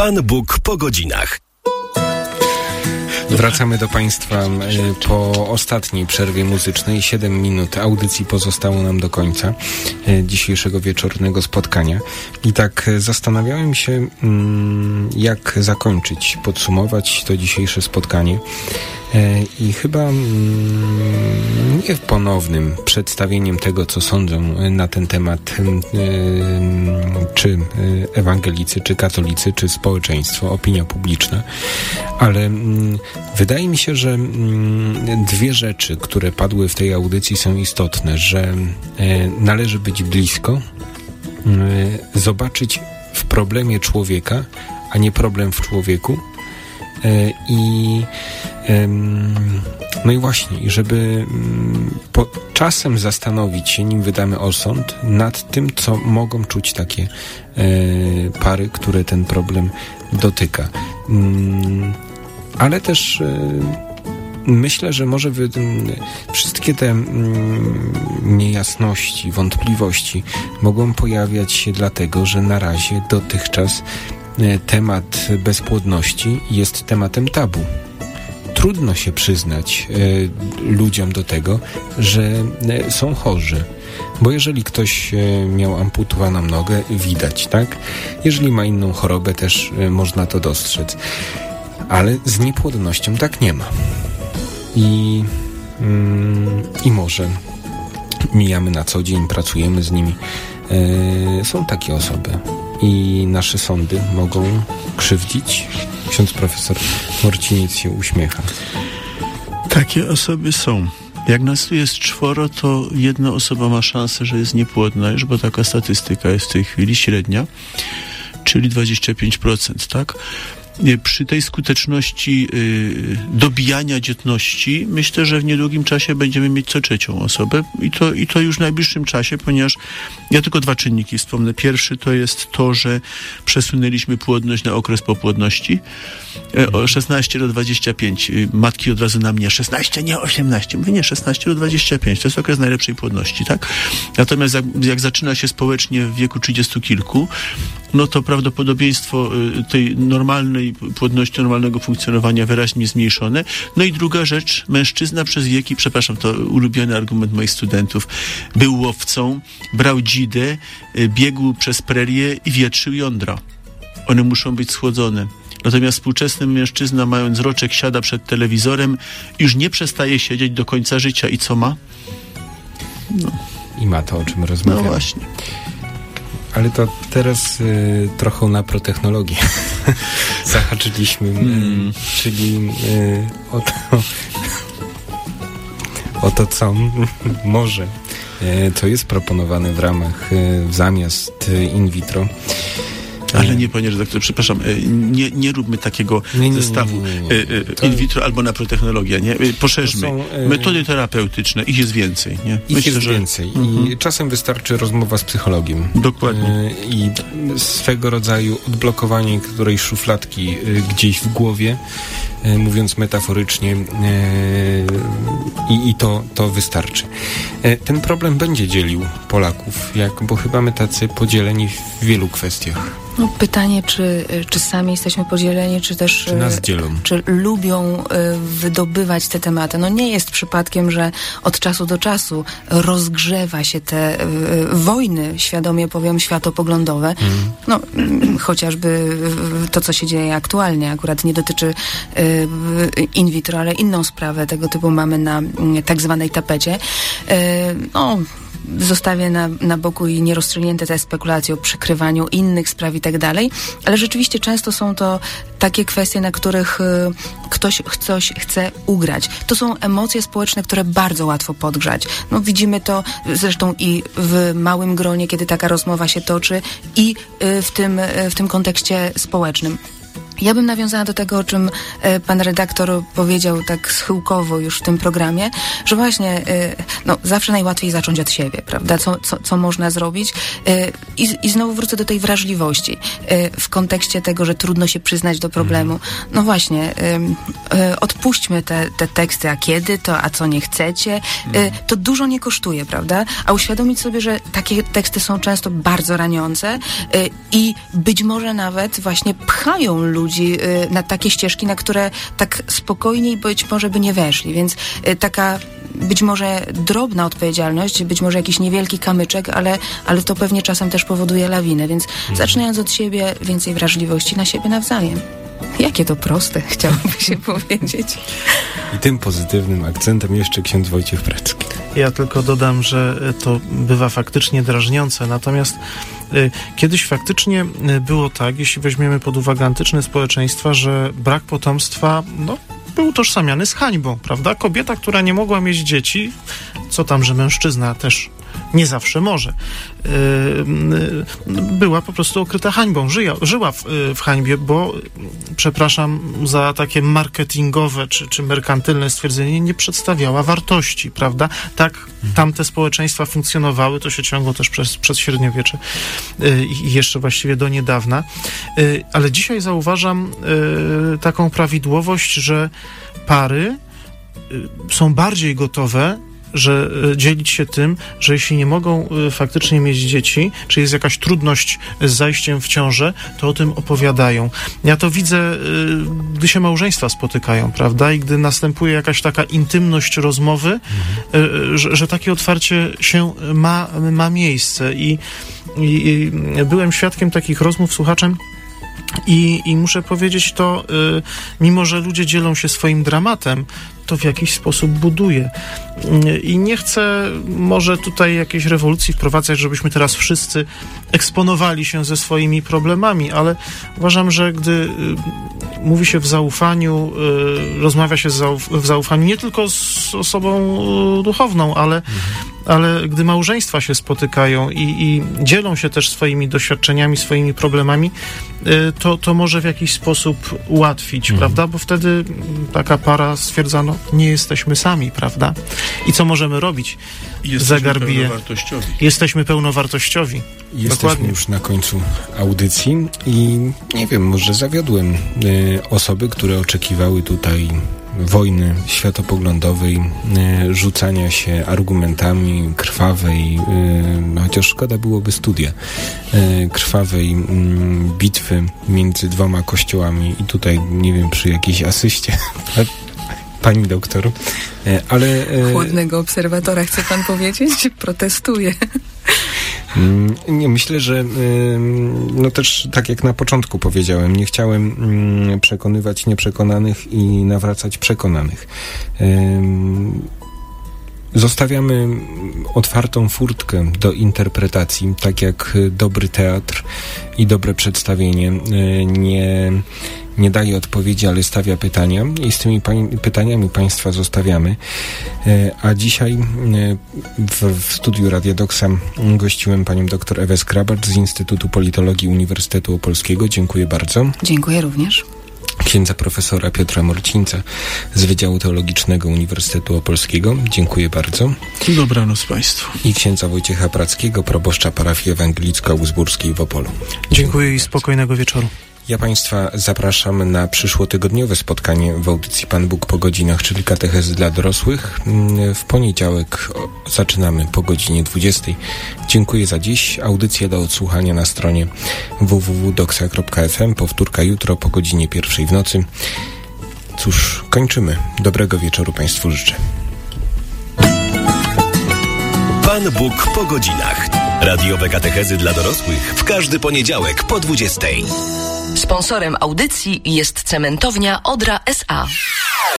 Pan Bóg po godzinach. Wracamy do Państwa po ostatniej przerwie muzycznej. 7 minut audycji pozostało nam do końca dzisiejszego wieczornego spotkania. I tak zastanawiałem się, jak zakończyć, podsumować to dzisiejsze spotkanie. I chyba nie ponownym przedstawieniem tego, co sądzą na ten temat czy ewangelicy, czy katolicy, czy społeczeństwo, opinia publiczna, ale wydaje mi się, że dwie rzeczy, które padły w tej audycji, są istotne, że należy być blisko, zobaczyć w problemie człowieka, a nie problem w człowieku. No i właśnie, żeby czasem zastanowić się, nim wydamy osąd, nad tym, co mogą czuć takie pary, które ten problem dotyka. Ale też myślę, że może wszystkie te niejasności, wątpliwości mogą pojawiać się dlatego, że na razie dotychczas temat bezpłodności jest tematem tabu. Trudno się przyznać ludziom do tego, że są chorzy. Bo jeżeli ktoś miał amputowaną nogę, widać, tak? Jeżeli ma inną chorobę, też można to dostrzec. Ale z niepłodnością tak nie ma. I może mijamy na co dzień, pracujemy z nimi. Są takie osoby. I nasze sądy mogą krzywdzić. Ksiądz profesor Morciniec się uśmiecha. Takie osoby są. Jak nas tu jest 4, to jedna osoba ma szansę, że jest niepłodna już, bo taka statystyka jest w tej chwili średnia, czyli 25%, tak? Przy tej skuteczności dobijania dzietności myślę, że w niedługim czasie będziemy mieć co 3 osobę i to już w najbliższym czasie, ponieważ ja tylko 2 czynniki wspomnę. Pierwszy to jest to, że przesunęliśmy płodność na okres po płodności o 16 do 25. Matki od razu na mnie 16, nie 18. Mówię nie, 16 do 25. To jest okres najlepszej płodności, tak? Natomiast jak zaczyna się społecznie w wieku 30 kilku, no to prawdopodobieństwo tej normalnej płodności, normalnego funkcjonowania wyraźnie zmniejszone. No i druga rzecz, mężczyzna przez wieki, przepraszam, to ulubiony argument moich studentów, był łowcą, brał dzidę, biegł przez prerię i wietrzył jądra. One muszą być schłodzone. Natomiast współczesny mężczyzna, mając roczek, siada przed telewizorem, już nie przestaje siedzieć do końca życia. I co ma? No. I ma to, o czym rozmawiamy. No właśnie. Ale to teraz trochę na protechnologię zahaczyliśmy, czyli o to, co może, co jest proponowane w ramach, zamiast in vitro. Ale nie, panie redaktorze, przepraszam, nie róbmy takiego zestawu in vitro albo na protechnologię, nie? Poszerzmy. Metody terapeutyczne, ich jest więcej, nie? Ich jest więcej. I czasem wystarczy rozmowa z psychologiem. Dokładnie. I swego rodzaju odblokowanie którejś szufladki gdzieś w głowie, mówiąc metaforycznie, i to wystarczy. Ten problem będzie dzielił Polaków, bo chyba my tacy podzieleni w wielu kwestiach. No, pytanie, czy sami jesteśmy podzieleni, czy też czy nas dzielą? Czy lubią wydobywać te tematy. No nie jest przypadkiem, że od czasu do czasu rozgrzewa się te wojny, świadomie powiem, światopoglądowe. No, chociażby to, co się dzieje aktualnie. Akurat nie dotyczy in vitro, ale inną sprawę tego typu mamy na tak zwanej tapecie. Zostawię na boku i nierozstrzygnięte te spekulacje o przykrywaniu innych spraw i tak dalej, ale rzeczywiście często są to takie kwestie, na których ktoś coś chce ugrać. To są emocje społeczne, które bardzo łatwo podgrzać. No, widzimy to zresztą i w małym gronie, kiedy taka rozmowa się toczy, i w tym kontekście społecznym. Ja bym nawiązała do tego, o czym pan redaktor powiedział tak schyłkowo już w tym programie, że właśnie zawsze najłatwiej zacząć od siebie, prawda? Co można zrobić? I znowu wrócę do tej wrażliwości w kontekście tego, że trudno się przyznać do problemu. No właśnie, odpuśćmy te teksty, a kiedy to, a co nie chcecie. To dużo nie kosztuje, prawda? A uświadomić sobie, że takie teksty są często bardzo raniące i być może nawet właśnie pchają ludzi na takie ścieżki, na które tak spokojniej być może by nie weszli. Więc taka być może drobna odpowiedzialność, być może jakiś niewielki kamyczek, ale to pewnie czasem też powoduje lawinę. Więc zaczynając od siebie, więcej wrażliwości na siebie nawzajem. Jakie to proste, chciałoby się powiedzieć. I tym pozytywnym akcentem jeszcze ksiądz Wojciech Precki. Ja tylko dodam, że to bywa faktycznie drażniące, natomiast kiedyś faktycznie było tak, jeśli weźmiemy pod uwagę antyczne społeczeństwa, że brak potomstwa, był utożsamiany z hańbą, prawda? Kobieta, która nie mogła mieć dzieci, co tam, że mężczyzna też nie zawsze może, była po prostu okryta hańbą, żyła w hańbie, bo, przepraszam za takie marketingowe czy merkantylne stwierdzenie, nie przedstawiała wartości, prawda? Tak tamte społeczeństwa funkcjonowały, to się ciągło też przez średniowiecze i jeszcze właściwie do niedawna, ale dzisiaj zauważam taką prawidłowość, że pary są bardziej gotowe dzielić się tym, że jeśli nie mogą faktycznie mieć dzieci, czy jest jakaś trudność z zajściem w ciążę, to o tym opowiadają. Ja to widzę, gdy się małżeństwa spotykają, prawda? I gdy następuje jakaś taka intymność rozmowy, że takie otwarcie się ma miejsce. I byłem świadkiem takich rozmów, słuchaczem, i muszę powiedzieć to, mimo że ludzie dzielą się swoim dramatem, to w jakiś sposób buduje. I nie chcę może tutaj jakiejś rewolucji wprowadzać, żebyśmy teraz wszyscy eksponowali się ze swoimi problemami, ale uważam, że gdy mówi się w zaufaniu, rozmawia się w zaufaniu nie tylko z osobą duchowną, ale gdy małżeństwa się spotykają i dzielą się też swoimi doświadczeniami, swoimi problemami, to może w jakiś sposób ułatwić, prawda? Bo wtedy taka para stwierdza, nie jesteśmy sami, prawda? I co możemy robić? Jesteśmy pełnowartościowi. Jesteśmy pełnowartościowi. Jesteśmy Dokładnie. już na końcu audycji i nie wiem, może zawiodłem osoby, które oczekiwały tutaj wojny światopoglądowej, rzucania się argumentami krwawej, chociaż szkoda byłoby studia, krwawej bitwy między dwoma kościołami i tutaj, nie wiem, przy jakiejś asyście pani doktor, ale... Chłodnego obserwatora, chce pan powiedzieć? Protestuję. Nie, myślę, że też tak jak na początku powiedziałem, nie chciałem przekonywać nieprzekonanych i nawracać przekonanych. Zostawiamy otwartą furtkę do interpretacji, tak jak dobry teatr i dobre przedstawienie nie daje odpowiedzi, ale stawia pytania i z tymi pytaniami Państwa zostawiamy. A dzisiaj w studiu Radia Doksa gościłem panią dr Ewę Skrabacz z Instytutu Politologii Uniwersytetu Opolskiego. Dziękuję bardzo. Dziękuję również. Księdza profesora Piotra Morcińca z Wydziału Teologicznego Uniwersytetu Opolskiego. Dziękuję bardzo. Dobranoc Państwu. I księdza Wojciecha Prackiego, proboszcza parafii ewangelicko-augsburskiej w Opolu. Dziękuję i spokojnego wieczoru. Ja Państwa zapraszam na przyszłotygodniowe spotkanie w audycji Pan Bóg po godzinach, czyli katechezy dla dorosłych. W poniedziałek zaczynamy po godzinie 20. Dziękuję za dziś. Audycję do odsłuchania na stronie www.doksa.fm. Powtórka jutro po godzinie 1 w nocy. Cóż, kończymy. Dobrego wieczoru Państwu życzę. Pan Bóg po godzinach. Radiowe katechezy dla dorosłych w każdy poniedziałek po 20. Sponsorem audycji jest cementownia Odra S.A.